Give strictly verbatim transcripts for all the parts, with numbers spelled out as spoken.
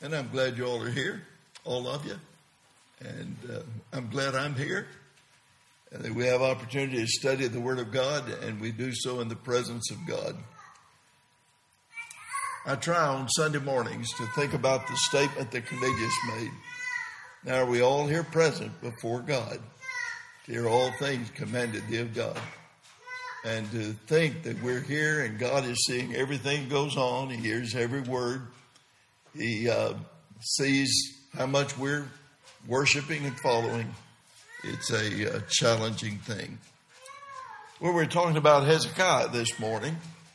And I'm glad you all are here, all of you. And uh, I'm glad I'm here. And that we have opportunity to study the Word of God, and we do so in the presence of God. I try on Sunday mornings to think about the statement that Cornelius made. Now are we all here present before God, to hear all things commanded thee of God. And to think that we're here and God is seeing everything that goes on. He hears every word. He uh, sees how much we're worshiping and following. It's a uh, challenging thing. Well, we're talking about Hezekiah this morning.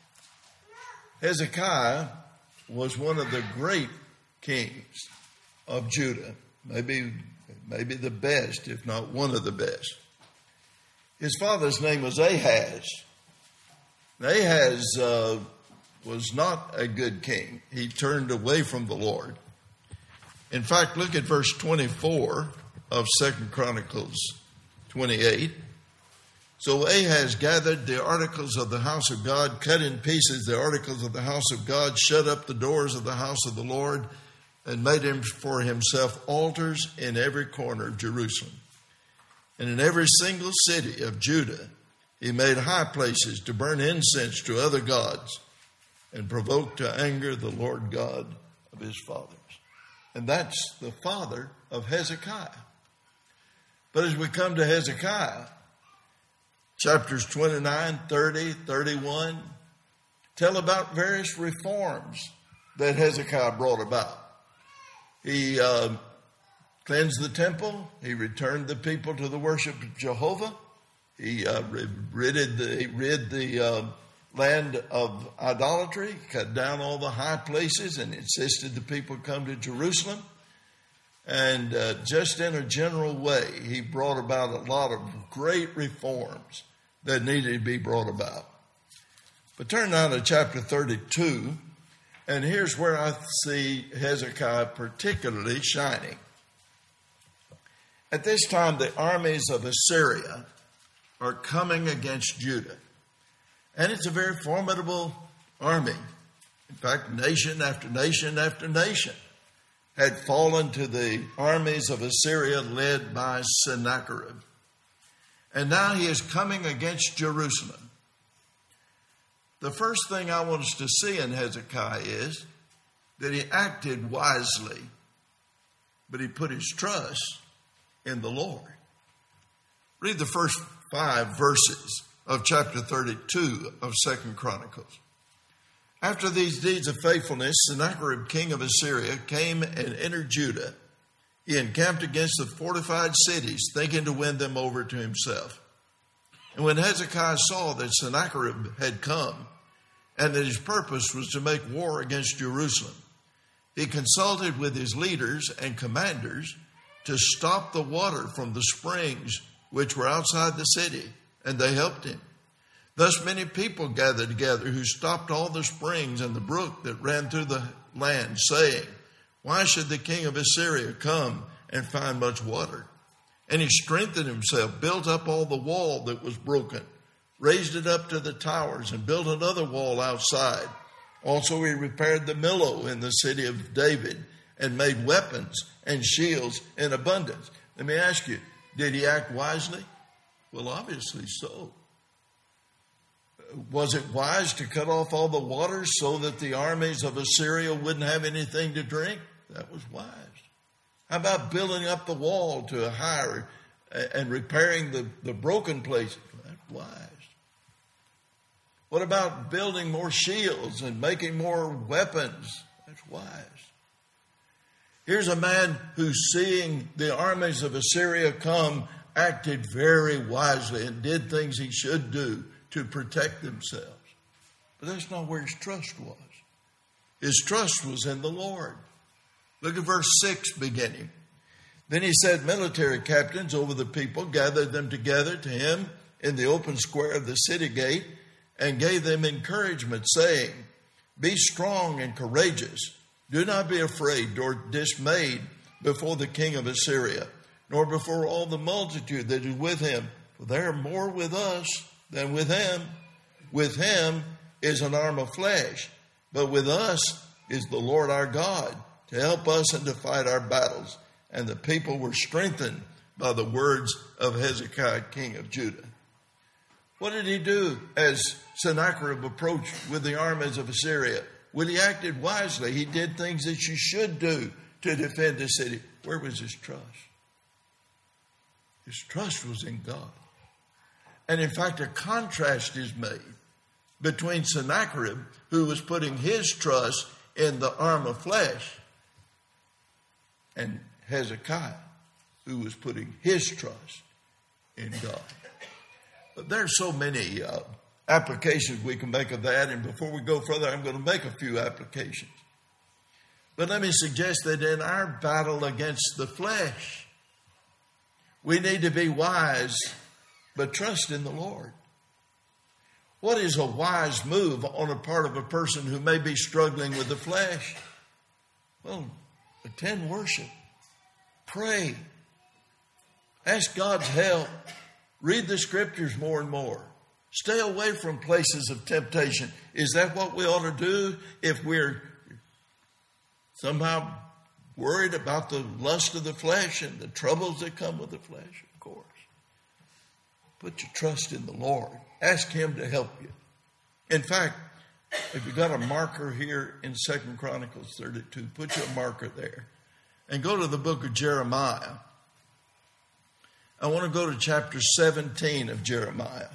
Hezekiah was one of the great kings of Judah. Maybe, maybe the best, if not one of the best. His father's name was Ahaz. Ahaz uh, was not a good king. He turned away from the Lord. In fact, look at verse twenty-four of Second Chronicles twenty-eight. So Ahaz gathered the articles of the house of God, cut in pieces the articles of the house of God, shut up the doors of the house of the Lord, and made him for himself altars in every corner of Jerusalem. And in every single city of Judah, he made high places to burn incense to other gods and provoke to anger the Lord God of his fathers. And that's the father of Hezekiah. But as we come to Hezekiah, chapters twenty-nine, thirty, thirty-one, tell about various reforms that Hezekiah brought about. He uh, cleansed the temple. He returned the people to the worship of Jehovah. He uh, rid the, rid the uh, land of idolatry, cut down all the high places, and insisted the people come to Jerusalem. And uh, just in a general way, he brought about a lot of great reforms that needed to be brought about. But turn now to chapter thirty-two, and here's where I see Hezekiah particularly shining. At this time, the armies of Assyria are coming against Judah. And it's a very formidable army. In fact, nation after nation after nation had fallen to the armies of Assyria led by Sennacherib. And now he is coming against Jerusalem. The first thing I want us to see in Hezekiah is that he acted wisely, but he put his trust in the Lord. Read the first five verses of chapter thirty-two of Second Chronicles. After these deeds of faithfulness, Sennacherib, king of Assyria, came and entered Judah. He encamped against the fortified cities, thinking to win them over to himself. And when Hezekiah saw that Sennacherib had come, and that his purpose was to make war against Jerusalem, he consulted with his leaders and commanders to stop the water from the springs which were outside the city, and they helped him. Thus many people gathered together who stopped all the springs and the brook that ran through the land, saying, "Why should the king of Assyria come and find much water?" And he strengthened himself, built up all the wall that was broken, raised it up to the towers, and built another wall outside. Also he repaired the Millo in the city of David, and made weapons and shields in abundance. Let me ask you, did he act wisely? Well, obviously so. Was it wise to cut off all the waters so that the armies of Assyria wouldn't have anything to drink? That was wise. How about building up the wall to higher and repairing the, the broken places? That's wise. What about building more shields and making more weapons? That's wise. Here's a man who's seeing the armies of Assyria come, acted very wisely and did things he should do to protect themselves. But that's not where his trust was. His trust was in the Lord. Look at verse six beginning. Then he said, military captains over the people gathered them together to him in the open square of the city gate and gave them encouragement, saying, "Be strong and courageous. Do not be afraid nor dismayed before the king of Assyria, nor before all the multitude that is with him. For there are more with us than with him. With him is an arm of flesh, but with us is the Lord our God, to help us and to fight our battles. And the people were strengthened by the words of Hezekiah, king of Judah. What did he do as Sennacherib approached with the armies of Assyria? Well, he acted wisely. He did things that you should do to defend the city. Where was his trust? His trust was in God. And in fact, a contrast is made between Sennacherib, who was putting his trust in the arm of flesh, and Hezekiah, who was putting his trust in God. But there are so many uh, applications we can make of that. And before we go further, I'm going to make a few applications. But let me suggest that in our battle against the flesh, we need to be wise, but trust in the Lord. What is a wise move on a part of a person who may be struggling with the flesh? Well, attend worship. Pray. Ask God's help. Read the scriptures more and more. Stay away from places of temptation. Is that what we ought to do if we're somehow worried about the lust of the flesh and the troubles that come with the flesh? Of course. Put your trust in the Lord. Ask Him to help you. In fact, if you've got a marker here in Second Chronicles thirty-two, put your marker there and go to the book of Jeremiah. I want to go to chapter seventeen of Jeremiah.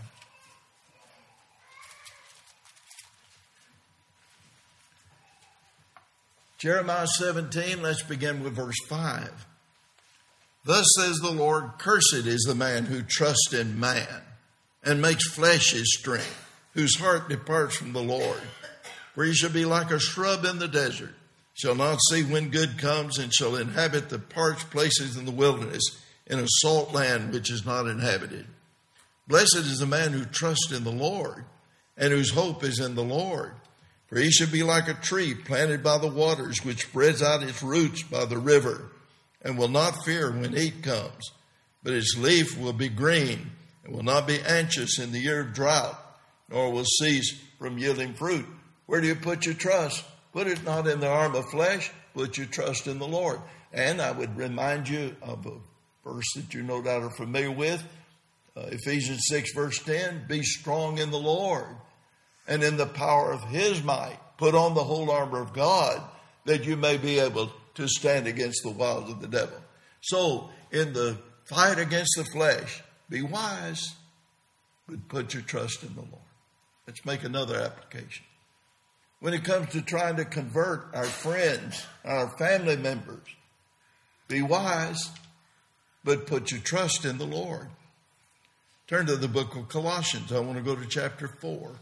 Jeremiah seventeen, let's begin with verse five. Thus says the Lord, cursed is the man who trusts in man and makes flesh his strength, whose heart departs from the Lord. For he shall be like a shrub in the desert, shall not see when good comes, and shall inhabit the parched places in the wilderness, in a salt land which is not inhabited. Blessed is the man who trusts in the Lord, and whose hope is in the Lord. For he shall be like a tree planted by the waters, which spreads out its roots by the river, and will not fear when heat comes. But its leaf will be green, and will not be anxious in the year of drought, nor will cease from yielding fruit. Where do you put your trust? Put it not in the arm of flesh, put your trust in the Lord. And I would remind you of a verse that you no doubt are familiar with, uh, Ephesians six, verse ten, be strong in the Lord and in the power of His might. Put on the whole armor of God, that you may be able to stand against the wiles of the devil. So, in the fight against the flesh, be wise, but put your trust in the Lord. Let's make another application. When it comes to trying to convert our friends, our family members, be wise, but put your trust in the Lord. Turn to the book of Colossians. I want to go to chapter four.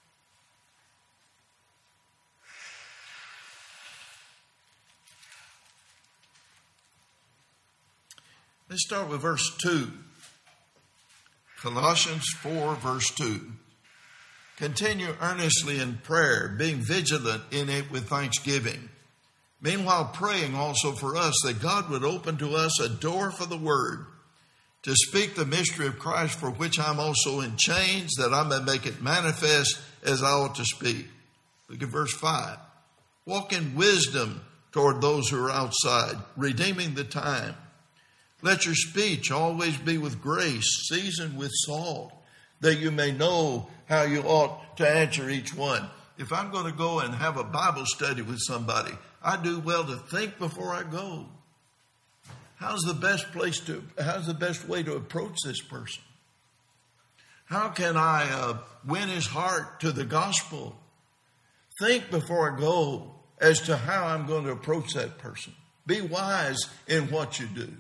Let's start with verse two. Colossians four, verse two. Continue earnestly in prayer, being vigilant in it with thanksgiving. Meanwhile, praying also for us that God would open to us a door for the word, to speak the mystery of Christ, for which I'm also in chains, that I may make it manifest as I ought to speak. Look at verse five. Walk in wisdom toward those who are outside, redeeming the time. Let your speech always be with grace, seasoned with salt, that you may know how you ought to answer each one. If I'm going to go and have a Bible study with somebody, I do well to think before I go. How's the best place to, how's the best way to approach this person? How can I uh, win his heart to the gospel? Think before I go as to how I'm going to approach that person. Be wise in what you do.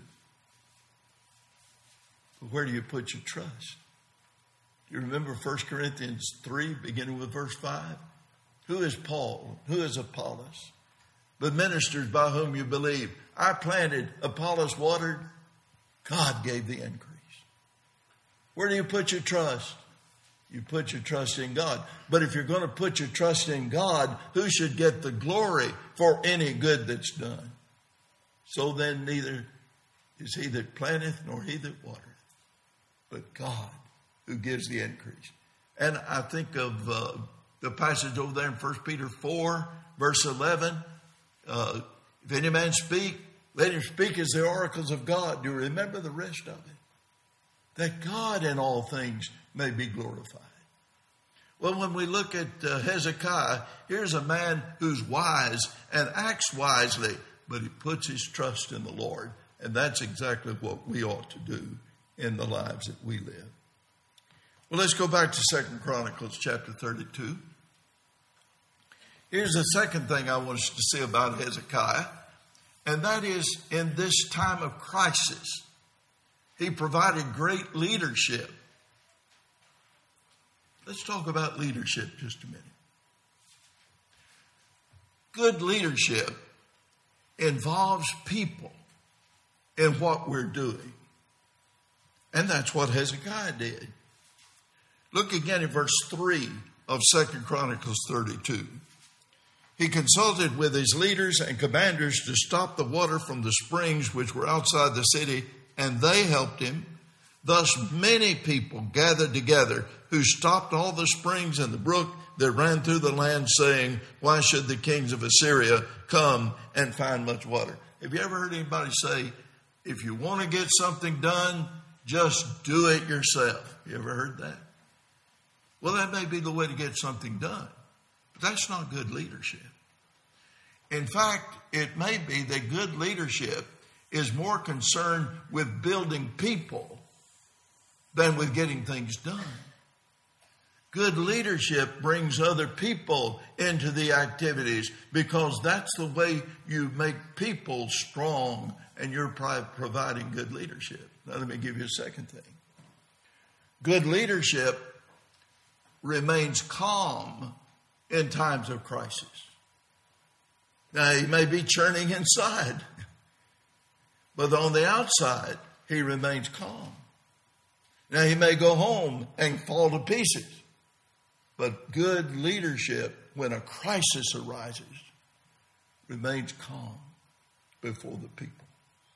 But where do you put your trust? Do you remember First Corinthians three, beginning with verse five? Who is Paul? Who is Apollos? But ministers by whom you believe. I planted, Apollos watered, God gave the increase. Where do you put your trust? You put your trust in God. But if you're going to put your trust in God, who should get the glory for any good that's done? So then neither is he that planteth nor he that watereth, but God who gives the increase. And I think of uh, the passage over there in First Peter four, verse eleven. Uh, If any man speak, let him speak as the oracles of God. Do you remember the rest of it? That God in all things may be glorified. Well, when we look at uh, Hezekiah, here's a man who's wise and acts wisely, but he puts his trust in the Lord. And that's exactly what we ought to do in the lives that we live. Well, let's go back to Second Chronicles chapter thirty-two. Here's the second thing I want us to see about Hezekiah, and that is in this time of crisis, he provided great leadership. Let's talk about leadership just a minute. Good leadership involves people in what we're doing. And that's what Hezekiah did. Look again at verse three of Second Chronicles thirty-two. He consulted with his leaders and commanders to stop the water from the springs which were outside the city, and they helped him. Thus many people gathered together who stopped all the springs and the brook that ran through the land, saying, why should the kings of Assyria come and find much water? Have you ever heard anybody say, if you want to get something done, just do it yourself? You ever heard that? Well, that may be the way to get something done, but that's not good leadership. In fact, it may be that good leadership is more concerned with building people than with getting things done. Good leadership brings other people into the activities because that's the way you make people strong, and you're providing good leadership. Now, let me give you a second thing. Good leadership remains calm in times of crisis. Now, he may be churning inside, but on the outside, he remains calm. Now, he may go home and fall to pieces, but good leadership, when a crisis arises, remains calm before the people.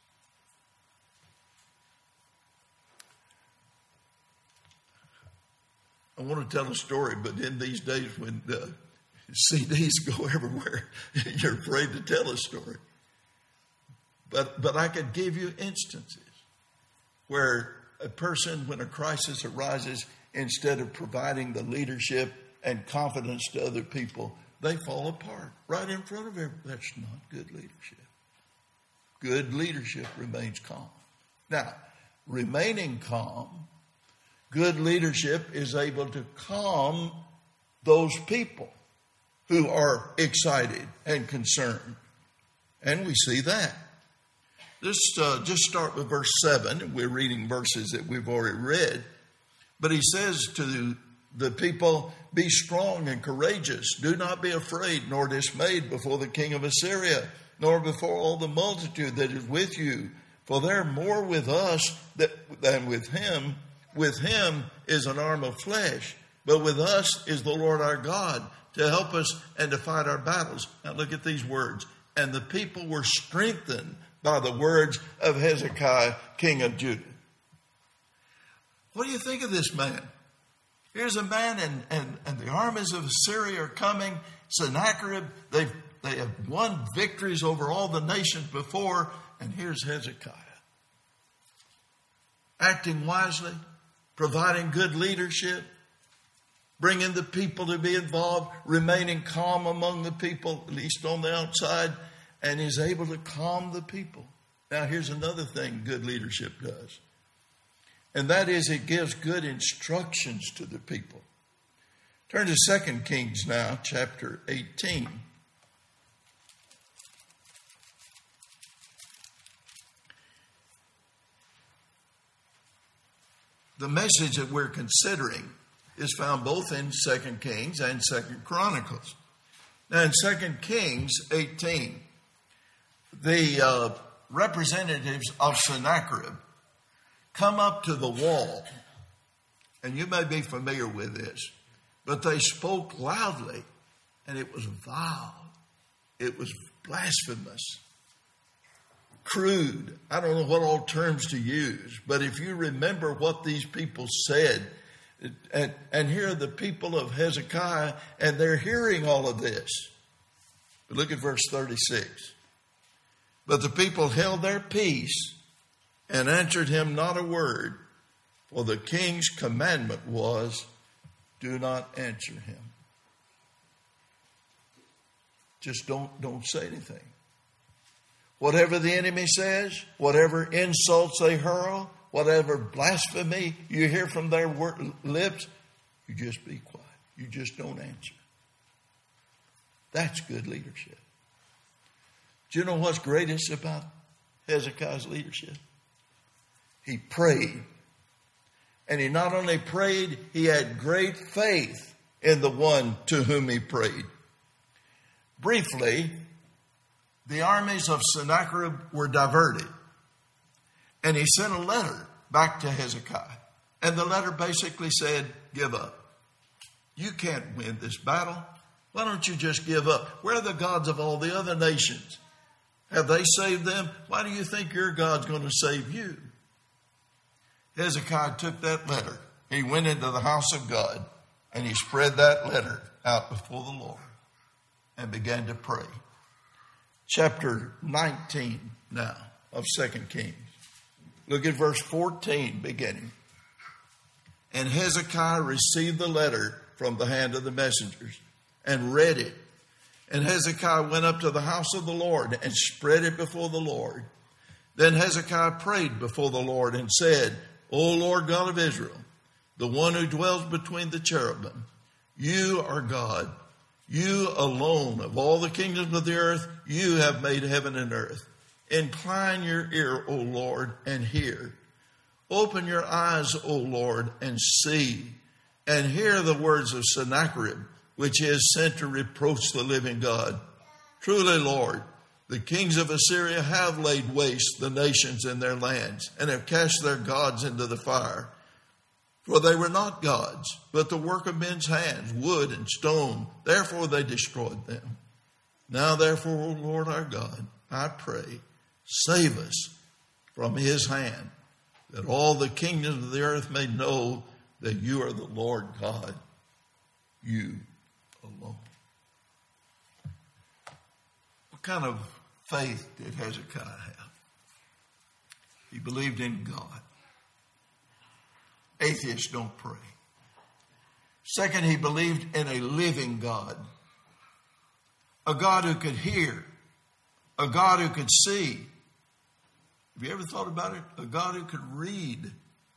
I want to tell a story, but in these days when uh, C Ds go everywhere, you're afraid to tell a story. But but I could give you instances where a person, when a crisis arises, instead of providing the leadership and confidence to other people, they fall apart right in front of everyone. That's not good leadership. Good leadership remains calm. Now, remaining calm, good leadership is able to calm those people who are excited and concerned. And we see that. Just, uh, just start with verse seven. We're reading verses that we've already read. But he says to the people, be strong and courageous. Do not be afraid nor dismayed before the king of Assyria, nor before all the multitude that is with you. For there are more with us than with him. With him is an arm of flesh, but with us is the Lord our God to help us and to fight our battles. Now look at these words. And the people were strengthened by the words of Hezekiah, king of Judah. What do you think of this man? Here's a man, and, and, and the armies of Assyria are coming. Sennacherib, they've, they have won victories over all the nations before. And here's Hezekiah, acting wisely, providing good leadership, bringing the people to be involved, remaining calm among the people, at least on the outside, and is able to calm the people. Now, here's another thing good leadership does, and that is it gives good instructions to the people. Turn to Second Kings now, chapter eighteen. The message that we're considering is found both in Second Kings and Second Chronicles. Now, in Second Kings eighteen, the uh, representatives of Sennacherib come up to the wall, and you may be familiar with this, but they spoke loudly, and it was vile. It was blasphemous, crude. I don't know what all terms to use, but if you remember what these people said, and, and here are the people of Hezekiah, and they're hearing all of this. But look at verse thirty-six. But the people held their peace and answered him not a word, for the king's commandment was, do not answer him. Just don't, don't say anything. Whatever the enemy says, whatever insults they hurl, whatever blasphemy you hear from their lips, you just be quiet. You just don't answer. That's good leadership. Do you know what's greatest about Hezekiah's leadership? He prayed. And he not only prayed, he had great faith in the one to whom he prayed. Briefly, the armies of Sennacherib were diverted. And he sent a letter back to Hezekiah. And the letter basically said, give up. You can't win this battle. Why don't you just give up? Where are the gods of all the other nations? Have they saved them? Why do you think your God's going to save you? Hezekiah took that letter. He went into the house of God and he spread that letter out before the Lord and began to pray. Chapter nineteen now of Second Kings. Look at verse fourteen beginning. And Hezekiah received the letter from the hand of the messengers and read it. And Hezekiah went up to the house of the Lord and spread it before the Lord. Then Hezekiah prayed before the Lord and said, O Lord God of Israel, the one who dwells between the cherubim, you are God. You alone of all the kingdoms of the earth, you have made heaven and earth. Incline your ear, O Lord, and hear. Open your eyes, O Lord, and see, and hear the words of Sennacherib, which is sent to reproach the living God. Truly, Lord, the kings of Assyria have laid waste the nations in their lands, and have cast their gods into the fire. For they were not gods, but the work of men's hands, wood and stone. Therefore they destroyed them. Now therefore, O Lord our God, I pray, save us from his hand, that all the kingdoms of the earth may know that you are the Lord God, you alone. What kind of faith did Hezekiah have? He believed in God. Atheists don't pray. Second, he believed in a living God. A God who could hear. A God who could see. Have you ever thought about it? A God who could read.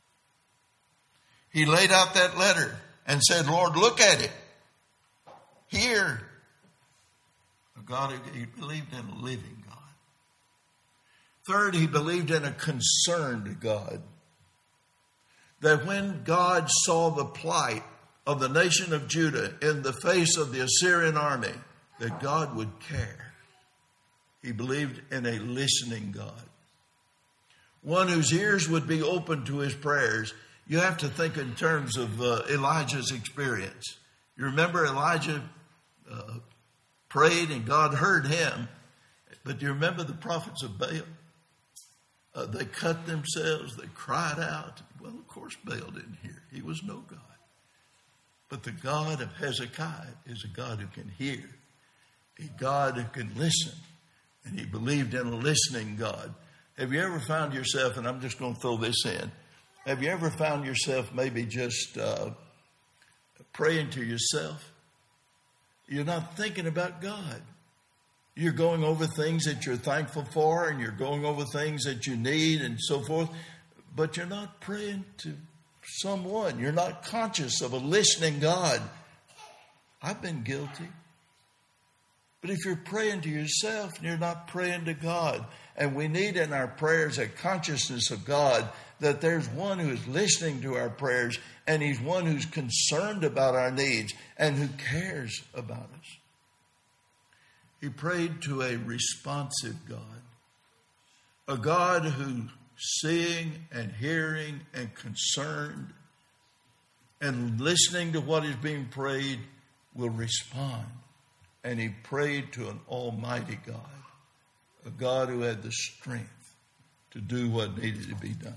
He laid out that letter and said, Lord, look at it. Hear. A God who he believed in a living God. Third, he believed in a concerned God. That when God saw the plight of the nation of Judah in the face of the Assyrian army, that God would care. He believed in a listening God. One whose ears would be open to his prayers. You have to think in terms of uh, Elijah's experience. You remember Elijah uh, prayed and God heard him. But do you remember the prophets of Baal? Uh, they cut themselves. They cried out. Well, of course, Baal didn't hear. He was no God. But the God of Hezekiah is a God who can hear, a God who can listen. And he believed in a listening God. Have you ever found yourself, and I'm just going to throw this in, have you ever found yourself maybe just uh, praying to yourself? You're not thinking about God. You're going over things that you're thankful for, and you're going over things that you need and so forth, but you're not praying to someone. You're not conscious of a listening God. I've been guilty. But if you're praying to yourself and you're not praying to God, and we need in our prayers a consciousness of God, that there's one who is listening to our prayers, and he's one who's concerned about our needs and who cares about us. He prayed to a responsive God, a God who seeing and hearing and concerned and listening to what is being prayed will respond. And he prayed to an almighty God, a God who had the strength to do what needed to be done.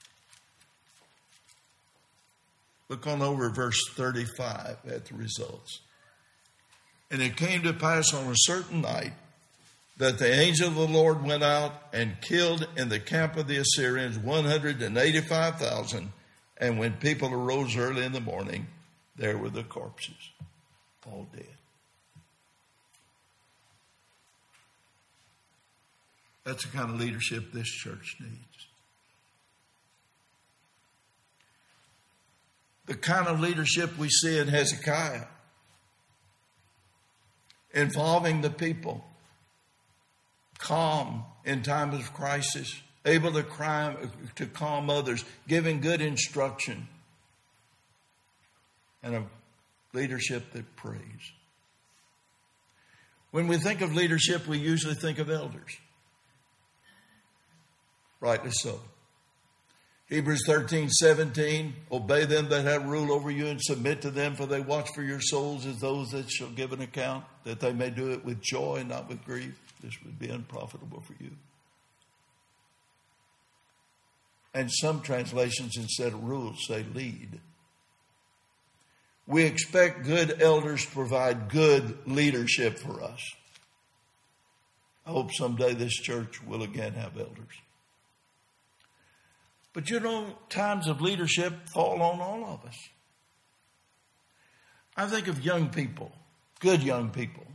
Look on over verse thirty-five at the results. And it came to pass on a certain night that the angel of the Lord went out and killed in the camp of the Assyrians one hundred eighty-five thousand. And when people arose early in the morning, there were the corpses, all dead. That's the kind of leadership this church needs. The kind of leadership we see in Hezekiah, involving the people, calm in times of crisis, able to, cry, to calm others, giving good instruction, and a leadership that prays. When we think of leadership, we usually think of elders. Rightly so. Hebrews thirteen seventeen, obey them that have rule over you and submit to them, for they watch for your souls as those that shall give an account, that they may do it with joy and not with grief. This would be unprofitable for you. And some translations, instead of rules, say lead. We expect good elders to provide good leadership for us. I hope someday this church will again have elders. But you know, times of leadership fall on all of us. I think of young people, good young people.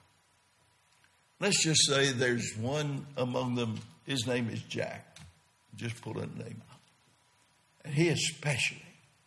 Let's just say there's one among them, his name is Jack. Just pull a name out. And he especially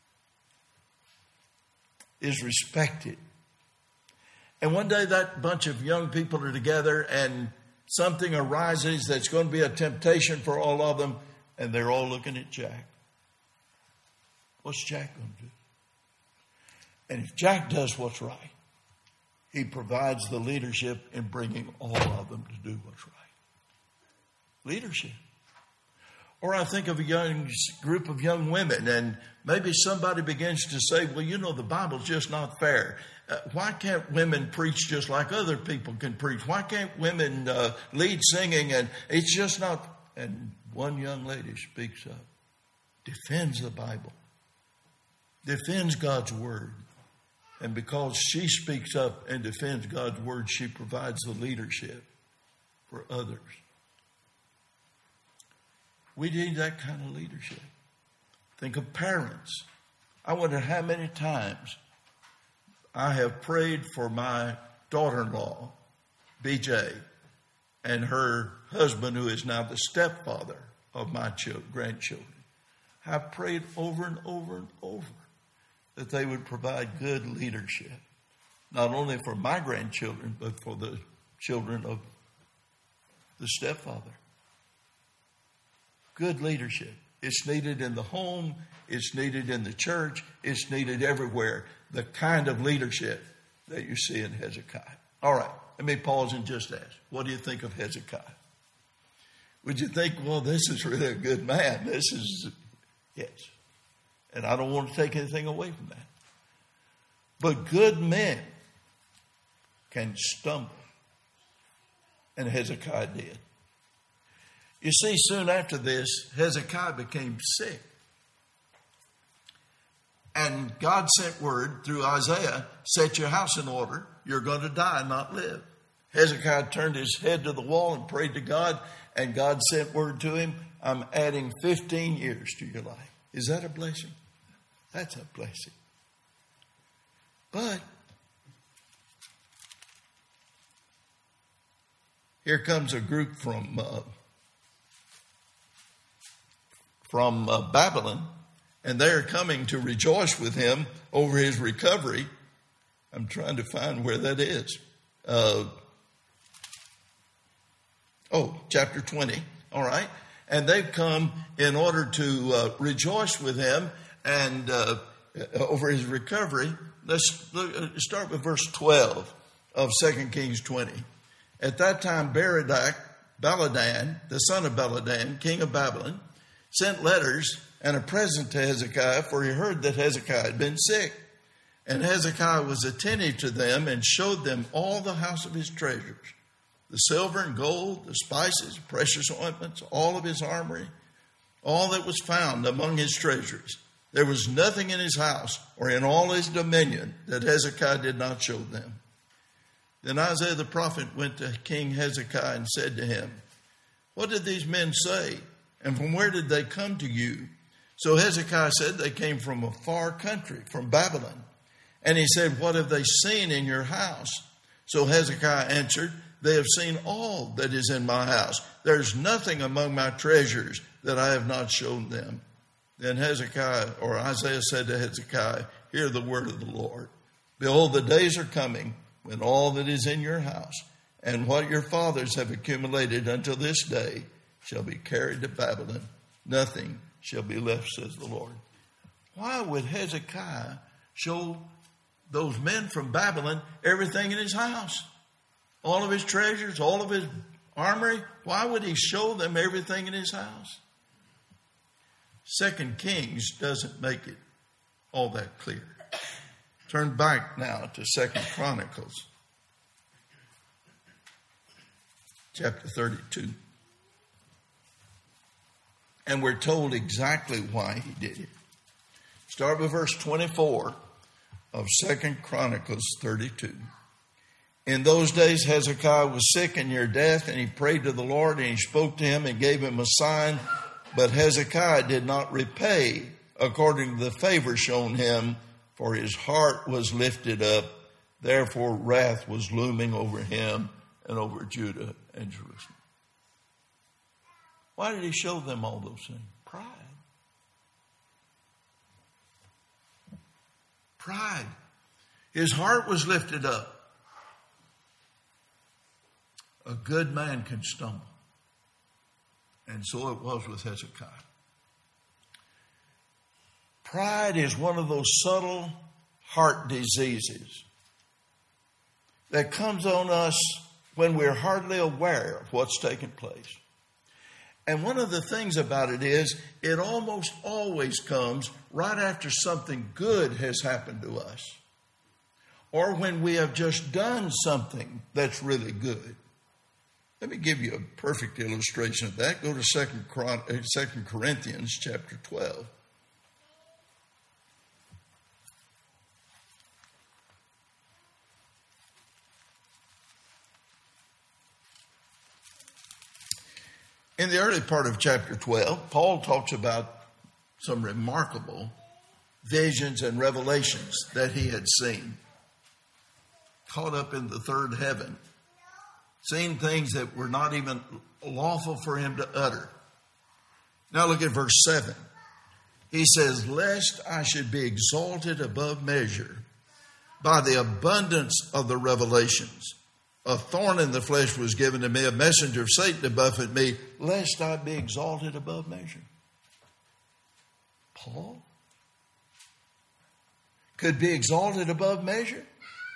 is respected. And one day that bunch of young people are together and something arises that's going to be a temptation for all of them, and they're all looking at Jack. What's Jack going to do? And if Jack does what's right, he provides the leadership in bringing all of them to do what's right. Leadership. Or I think of a young group of young women, and maybe somebody begins to say, well, you know, the Bible's just not fair. Uh, why can't women preach just like other people can preach? Why can't women uh, lead singing? And it's just not. And one young lady speaks up, defends the Bible, defends God's word. And because she speaks up and defends God's word, she provides the leadership for others. We need that kind of leadership. Think of parents. I wonder how many times I have prayed for my daughter-in-law, B J, and her husband, who is now the stepfather of my children, grandchildren. I've prayed over and over and over that they would provide good leadership, not only for my grandchildren, but for the children of the stepfather. Good leadership. It's needed in the home. It's needed in the church. It's needed everywhere. The kind of leadership that you see in Hezekiah. All right. Let me pause and just ask. What do you think of Hezekiah? Would you think, well, this is really a good man? This is, yes. And I don't want to take anything away from that. But good men can stumble. And Hezekiah did. You see, soon after this, Hezekiah became sick. And God sent word through Isaiah, set your house in order. You're going to die, not live. Hezekiah turned his head to the wall and prayed to God. And God sent word to him, I'm adding fifteen years to your life. Is that a blessing? That's a blessing. But here comes a group from uh, from uh, Babylon, and they're coming to rejoice with him over his recovery. I'm trying to find where that is. Uh, oh, chapter twenty. All right. And they've come in order to uh, rejoice with him and uh, over his recovery. Let's look, uh, start with verse twelve of Second Kings twenty. At that time, Berodach, Baladan, the son of Baladan, king of Babylon, sent letters and a present to Hezekiah, for he heard that Hezekiah had been sick. And Hezekiah was attentive to them and showed them all the house of his treasures, the silver and gold, the spices, precious ointments, all of his armory, all that was found among his treasuries. There was nothing in his house or in all his dominion that Hezekiah did not show them. Then Isaiah the prophet went to King Hezekiah and said to him, "What did these men say? And from where did they come to you?" So Hezekiah said, "They came from a far country, from Babylon." And he said, "What have they seen in your house?" So Hezekiah answered, "They have seen all that is in my house. There's nothing among my treasures that I have not shown them." Then Hezekiah, or Isaiah said to Hezekiah, "Hear the word of the Lord. Behold, the days are coming when all that is in your house and what your fathers have accumulated until this day shall be carried to Babylon. Nothing shall be left, says the Lord." Why would Hezekiah show those men from Babylon everything in his house? All of his treasures, all of his armory. Why would he show them everything in his house? Second Kings doesn't make it all that clear. Turn back now to Second Chronicles, chapter thirty-two. And we're told exactly why he did it. Start with verse twenty-four of Second Chronicles thirty-two. "In those days Hezekiah was sick and near death, and he prayed to the Lord, and he spoke to him and gave him a sign. But Hezekiah did not repay according to the favor shown him, for his heart was lifted up. Therefore wrath was looming over him and over Judah and Jerusalem." Why did he show them all those things? Pride. Pride. His heart was lifted up. A good man can stumble. And so it was with Hezekiah. Pride is one of those subtle heart diseases that comes on us when we're hardly aware of what's taking place. And one of the things about it is it almost always comes right after something good has happened to us, or when we have just done something that's really good. Let me give you a perfect illustration of that. Go to Second Corinthians chapter twelve. In the early part of chapter twelve, Paul talks about some remarkable visions and revelations that he had seen. Caught up in the third heaven. Seen things that were not even lawful for him to utter. Now look at verse seven. He says, "Lest I should be exalted above measure by the abundance of the revelations. A thorn in the flesh was given to me, a messenger of Satan to buffet me, lest I be exalted above measure." Paul could be exalted above measure?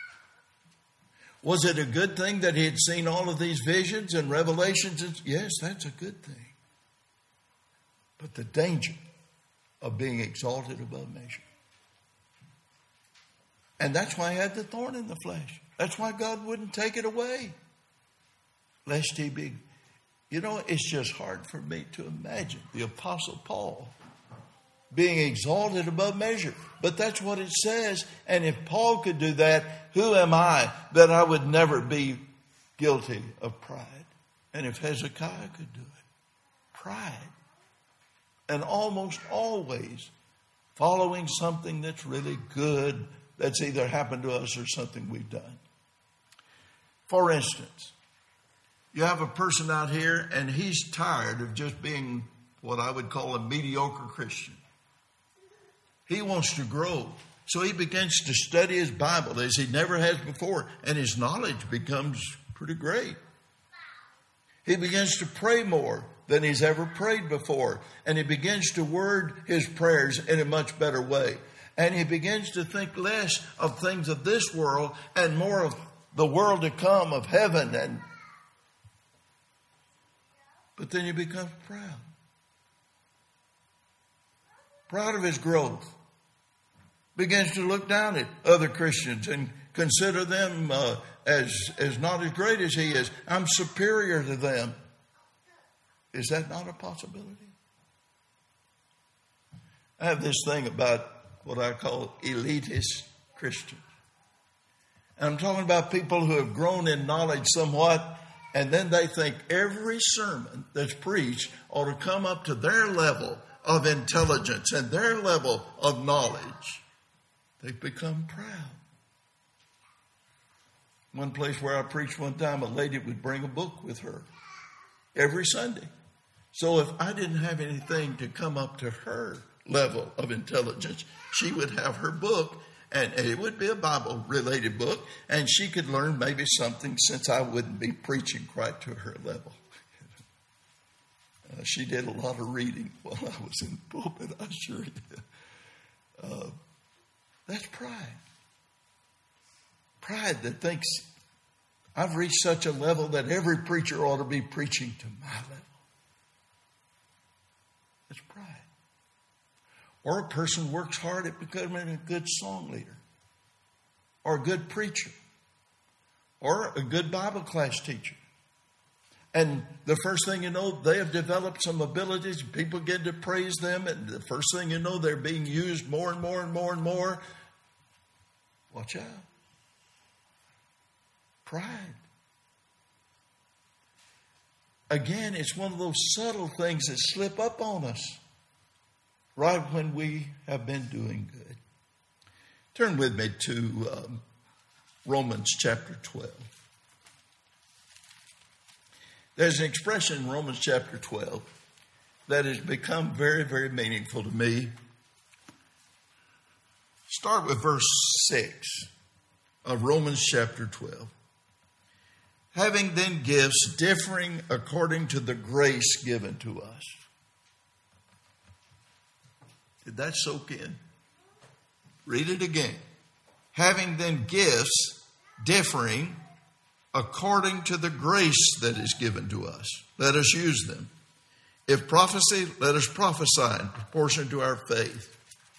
Was it a good thing that he had seen all of these visions and revelations? Yes, that's a good thing. But the danger of being exalted above measure. And that's why he had the thorn in the flesh. That's why God wouldn't take it away. Lest he be... You know, it's just hard for me to imagine the Apostle Paul being exalted above measure. But that's what it says. And if Paul could do that, who am I that I would never be guilty of pride? And if Hezekiah could do it, pride. And almost always following something that's really good, that's either happened to us or something we've done. For instance, you have a person out here and he's tired of just being what I would call a mediocre Christian. He wants to grow. So he begins to study his Bible as he never has before, and his knowledge becomes pretty great. He begins to pray more than he's ever prayed before, and he begins to word his prayers in a much better way. And he begins to think less of things of this world and more of the world to come, of heaven. And But then he becomes proud. Proud of his growth. Begins to look down at other Christians and consider them uh, as, as not as great as he is. I'm superior to them. Is that not a possibility? I have this thing about what I call elitist Christians. And I'm talking about people who have grown in knowledge somewhat, and then they think every sermon that's preached ought to come up to their level of intelligence and their level of knowledge. They've become proud. One place where I preached one time, a lady would bring a book with her every Sunday. So if I didn't have anything to come up to her level of intelligence, she would have her book, and it would be a Bible-related book, and she could learn maybe something since I wouldn't be preaching quite to her level. Uh, she did a lot of reading while I was in the pulpit, I assure you. Uh, that's pride. Pride that thinks I've reached such a level that every preacher ought to be preaching to my level. That's pride. Or a person works hard at becoming a good song leader, or a good preacher, or a good Bible class teacher. And the first thing you know, they have developed some abilities. People get to praise them, and the first thing you know, they're being used more and more and more and more. Watch out. Pride. Again, it's one of those subtle things that slip up on us right when we have been doing good. Turn with me to um, Romans chapter twelve. There's an expression in Romans chapter twelve that has become very, very meaningful to me. Start with verse six of Romans chapter twelve. Having then gifts differing according to the grace given to us. Did that soak in? Read it again. Having then gifts differing according to the grace that is given to us, let us use them. If prophecy, let us prophesy in proportion to our faith.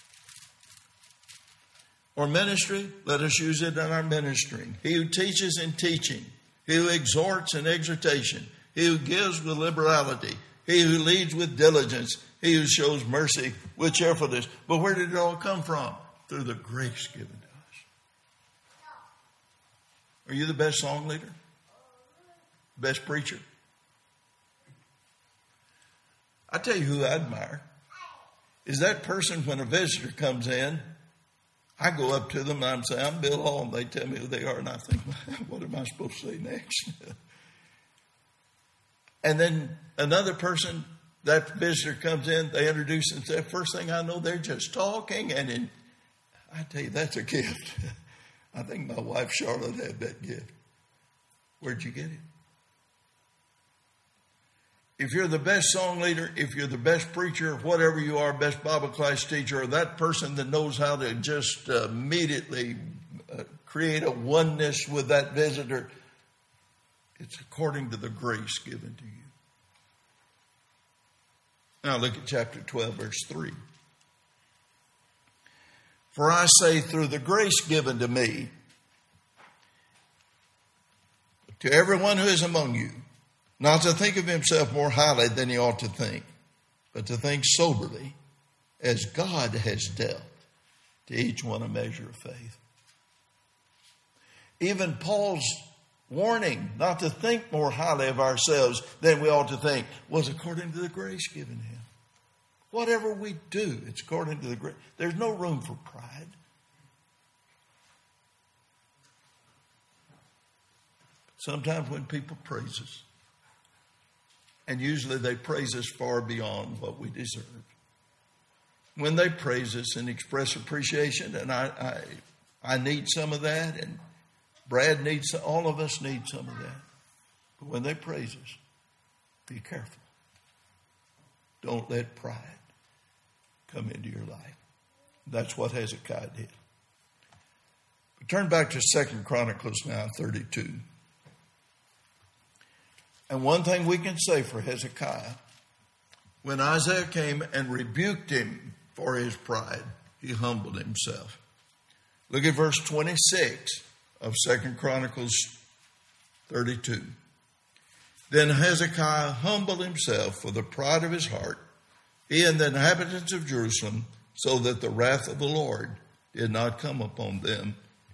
Or ministry, let us use it in our ministering. He who teaches in teaching. He who exhorts in exhortation. He who gives with liberality. He who leads with diligence. He who shows mercy with cheerfulness. But where did it all come from? Through the grace given to us. Are you the best song leader? Best preacher? I tell you who I admire. Is that person when a visitor comes in, I go up to them and I'm saying, I'm Bill Hall, and they tell me who they are, and I think, what am I supposed to say next? And then another person, that visitor comes in, they introduce themselves. First thing I know, they're just talking, and in, I tell you, that's a gift. I think my wife Charlotte had that gift. Where'd you get it? If you're the best song leader, if you're the best preacher, whatever you are, best Bible class teacher, or that person that knows how to just uh, immediately uh, create a oneness with that visitor, it's according to the grace given to you. Now look at chapter twelve, verse three. For I say, through the grace given to me, to everyone who is among you, not to think of himself more highly than he ought to think, but to think soberly, as God has dealt to each one a measure of faith. Even Paul's warning not to think more highly of ourselves than we ought to think was according to the grace given him. Whatever we do, it's according to the grace. There's no room for pride. Sometimes when people praise us, and usually they praise us far beyond what we deserve. When they praise us and express appreciation, and I, I, I need some of that, and Brad needs, all of us need some of that. But when they praise us, be careful. Don't let pride come into your life. That's what Hezekiah did. But turn back to Second Chronicles now, thirty-two. And one thing we can say for Hezekiah, when Isaiah came and rebuked him for his pride, he humbled himself. Look at verse twenty-six of Second Chronicles thirty-two. Then Hezekiah humbled himself for the pride of his heart, he and the inhabitants of Jerusalem, so that the wrath of the Lord did not come upon them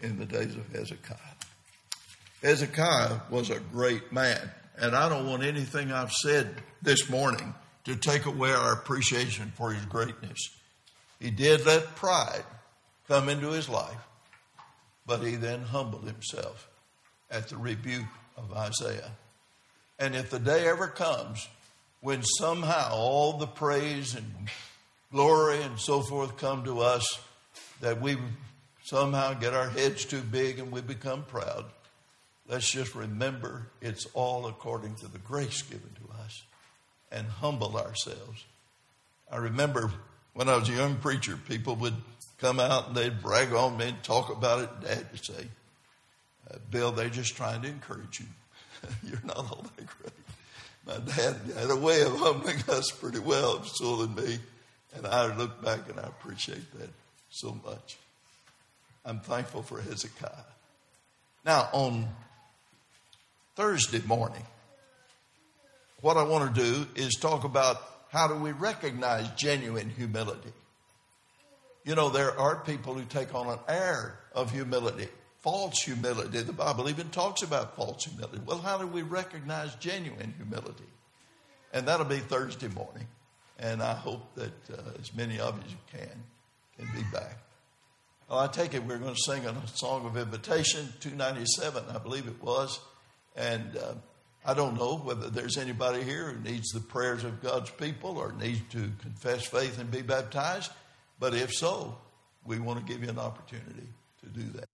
in the days of Hezekiah. Hezekiah was a great man, and I don't want anything I've said this morning to take away our appreciation for his greatness. He did let pride come into his life, but he then humbled himself at the rebuke of Isaiah. And if the day ever comes when somehow all the praise and glory and so forth come to us, that we somehow get our heads too big and we become proud, let's just remember it's all according to the grace given to us, and humble ourselves. I remember when I was a young preacher, people would come out and they'd brag on me and talk about it. Dad would say, uh, Bill, they're just trying to encourage you. You're not all that great. My dad had a way of humbling us pretty well, so than me. And I look back and I appreciate that so much. I'm thankful for Hezekiah. Now, on Thursday morning, what I want to do is talk about how do we recognize genuine humility. You know, there are people who take on an air of humility, false humility. The Bible even talks about false humility. Well, how do we recognize genuine humility? And that'll be Thursday morning. And I hope that uh, as many of you as you can can be back. Well, I take it we're going to sing a song of invitation, two ninety-seven, I believe it was. And uh, I don't know whether there's anybody here who needs the prayers of God's people or needs to confess faith and be baptized. But if so, we want to give you an opportunity to do that.